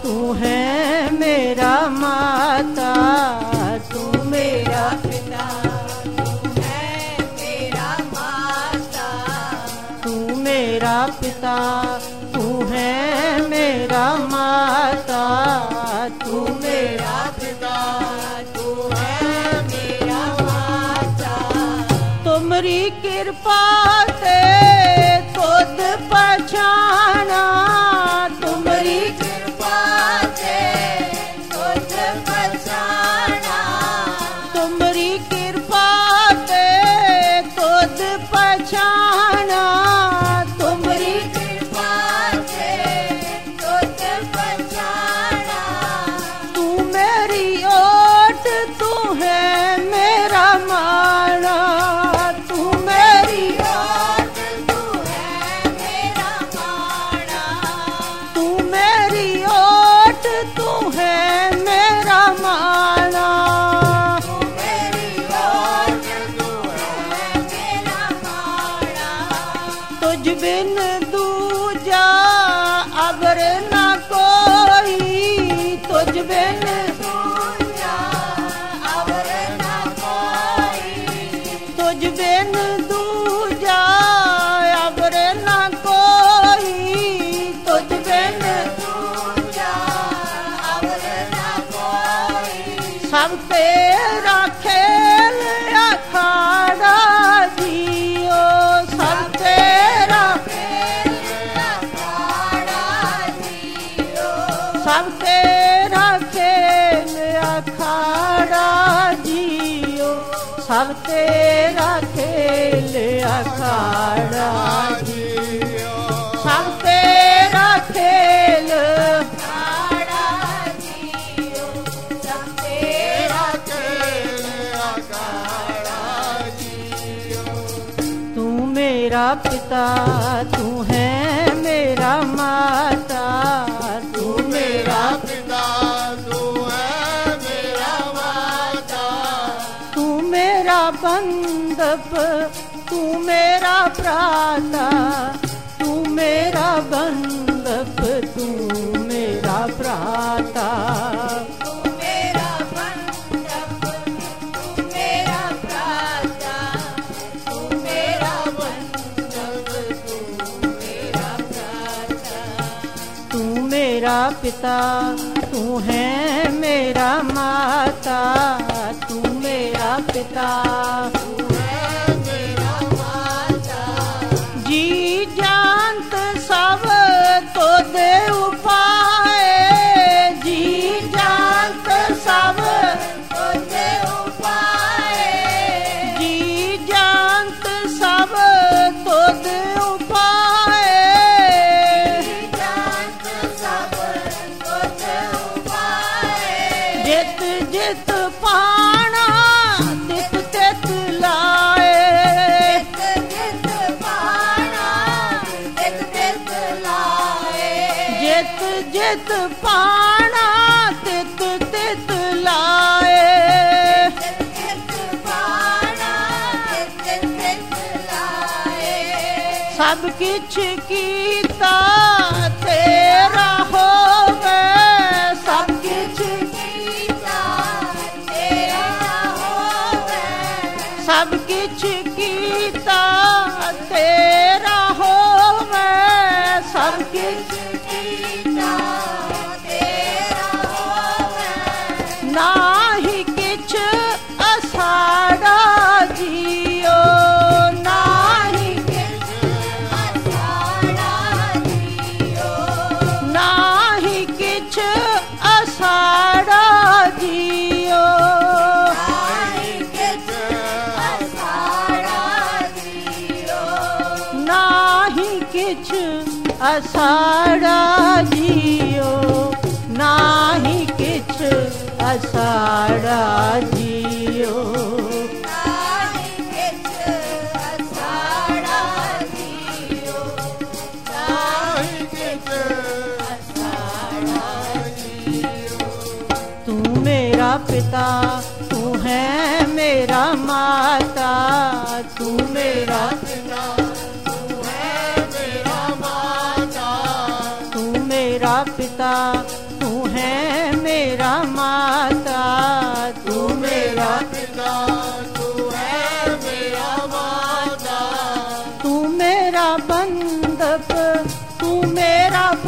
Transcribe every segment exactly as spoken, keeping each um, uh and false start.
तू है मेरा माता, तू मेरा पिता, तू है मेरा माता, तू मेरा पिता, तू है मेरा माता, तू मेरा पिता, तू है मेरा माता। तुमरी कृपा ते खुद पहचाना, तुमरी कृपा से खुद पहचाना, तुमरी कृपा से खुद पहचाना, तुमरी कृपा से खुद पहचाना। तू मेरी ओट, तू है मेरा माना, तू मेरी ओट, तू है मेरा माना, तू मेरी ओट, तू है मेरा माना, तू मेरी ओट, तू है मेरा माना। तुझ बिन दूजा अगर ना कोई, तुझ बिन दूजा अगर ना कोई, तुझ बिन दूजा अगर ना कोई, तुझ बिन दूजा अगर ना कोई। सब तेरा खेल अखाड़ा जियो, सब तेरा खेल अखाड़ा जियो, सब तेरा खेल अखाड़ा जियो, सब तेरा खेल अखाड़ा जियो, सब तेरा खेल अखाड़ा जियो, सब तेरा खेल अखाड़ा जियो। तू मेरा पिता, तू है मेरा माता, तू मेरा पिता, तू है मेरा माता, तू मेरा बंधप, तू मेरा भ्राता, तू मेरा बंधप, तू मेरा भ्राता, तू मेरा बंधप, तू मेरा भ्राता, तू मेरा बंधप, तू मेरा भ्राता। तू मेरा पिता, तू है मेरा माता, तू मेरा पिता, तू है मेरा माता। जी जानत सब तो दे उपाय, जी जानत सब तो दे उपाय, जी जानत सब तो दे उपाय, जी जानत सब तो दे उपाय। जित जित पाना तित तित लाए, जित जित पाना तित तित लाए, जित जित पाना तित तित लाए, जित जित पाना तित तित लाए। सब किछ कीता तेरा होवे, सब किछ कीता तेरा होवे, सब किछ कीता तेरा होवे, सब किछ कीता तेरा होवे। नाही किछ असाड़ा जियो, नाही किछ असाड़ा जियो, नाही किछ असाड़ा जियो, नाही किछ असाड़ा जियो, नाही किछ असाड़ा जियो, नाही किछ असाड़ा जियो, नाही किछ असाड़ा जियो, नाही किछ असाड़ा जियो। तू मेरा पिता, तू है मेरा माता, तू मेरा पिता, तू है मेरा माता, तू मेरा पिता, तू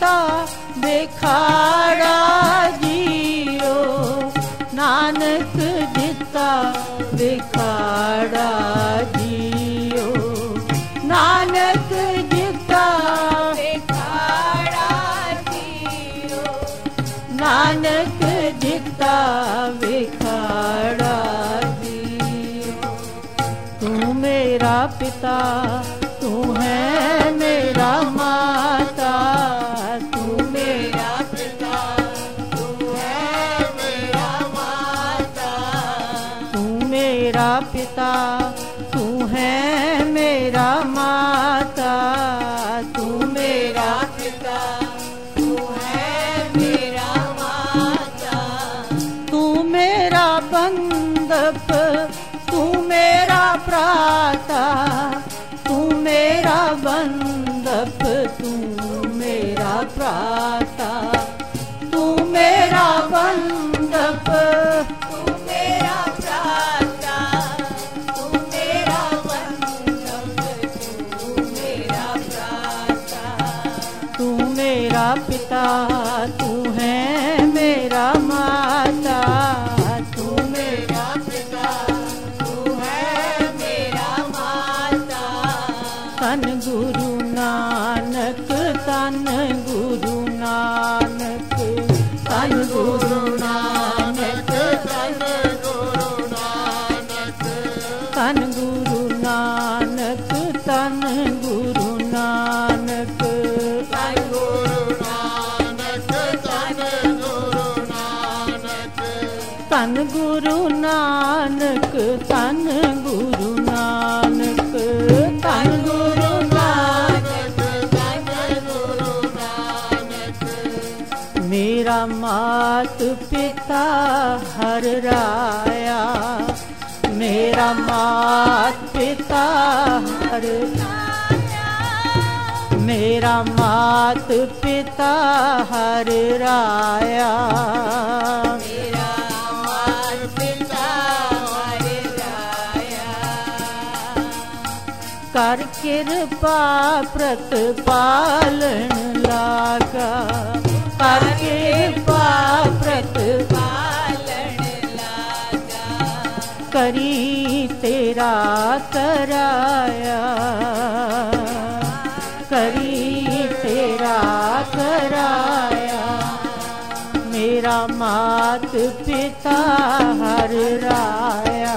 पिता बिखाड़ा जियो, नानक जिता बिखाड़ा जियो, नानक जिता बिखाड़ा जियो, नानक जिता बिखाड़ा जियो। तू मेरा पिता तू है मेरा माता, तू मेरा पिता तू है मेरा माता, तू मेरा पिता तू है मेरा माता, तू मेरा पिता तू है मेरा माता, तू मेरा बंधप तू मेरा प्राता, तू मेरा बंधप तू मेरा प्राता, तू मेरा बंधप तू मेरा प्राता, तू मेरा बंधप, तू मेरा प्राता, तू मेरा पिता तू है मेरा माता, तू मेरा पिता तू है मेरा माता, तन गुरु नानक, तन गुरु नानक, तन गुरु नानक, तन गुरु नानक, तन गुरु नानक, तन गुरु नानक, तन गुरु नानक, तन गुरु नानक, तन गुरु नानक, तन गुरु नानक, तन गुरु नानक। तन गुरु नानक, मेरा मात पिता हर राया, मेरा मात पिता हर, मेरा मात पिता हर राया, मेरा मात पिता हरि राया, कर कृपा प्रतिपालन लागा, कर कृपा प्रतिपालन पालन लागा, करी तेरा कराया, करी तेरा कराया, मेरा मात पिता हर राया,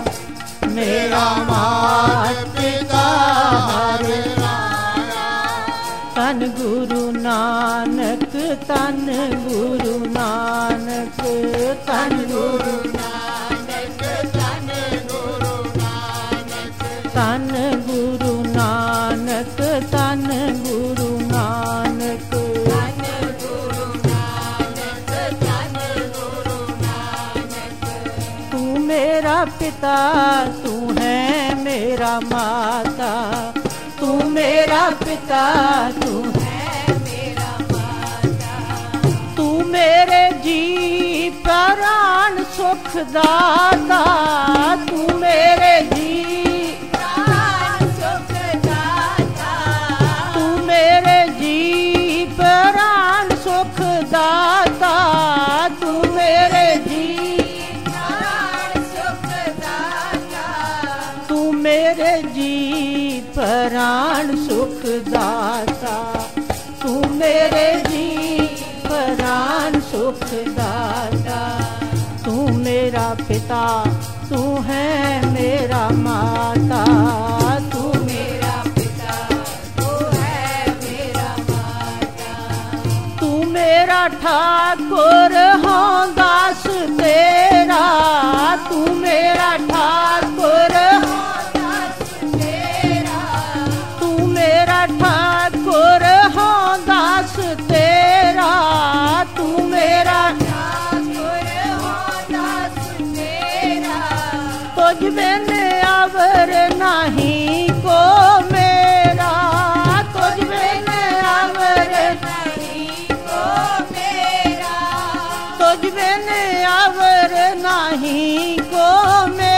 मेरा मात पिता हर राया, तन गुरु नानक, तन गुरु नानक, तन गुरु नानक, तन गुरु नानक, तन गुरु नानक, तन गुरु नानक, तन गुरु नानक, तन गुरु नानक, तू मेरा पिता तू है मेरा माता, तू मेरा पिता तू है मेरा माता, तू मेरे जी प्राण सुख दाता, तू मेरे जी प्राण सुख दाता, तू मेरे जी प्राण सुख दाता, तू मेरे जी प्राण सुख दाता, तू मेरे जी प्राण सुख दाता, तू मेरे जी प्राण सुख दाता, तू मेरा पिता तू है मेरा माता, तू मेरा पिता तू है मेरा माता, तू मेरा ठाकुर हो दास तेरा, तू मेरा ठाकुर दास तेरा, तू मेरा ठाकुर हो दास तेरा, तू मेरा ठाकुर हो दास तेरा, तुझ बिन अवर नहीं को मेरा, तुझ बिन अवर नहीं को मेरा, तुझ बिन अवर नहीं को मेरा,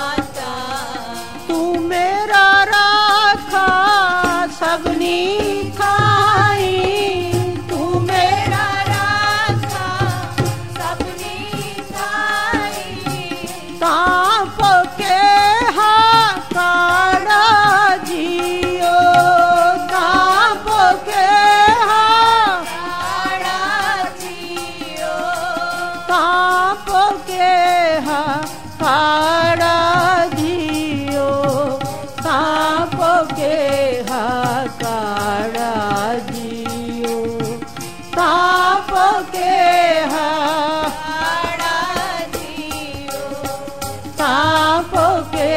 सांप के हकारा जियो, सांप के हकारा जियो, सांप के हकारा जियो, सांप के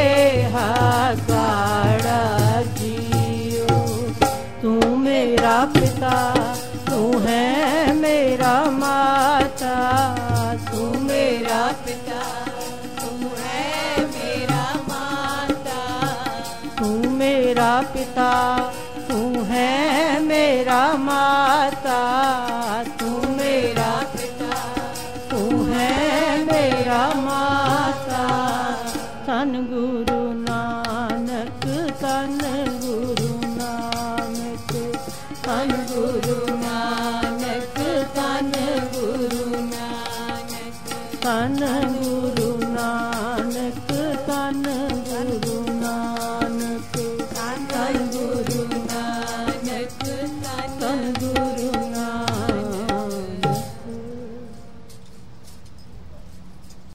हकारा जियो। तू मेरा पिता, तू है मेरा माता, तू मेरा पिता तू है मेरा माता, तू मेरा पिता, तू है मेरा माता, तू मेरा पिता तू है मेरा माता। सन गुरु नानक, सन गुरु नानक, सन गुरु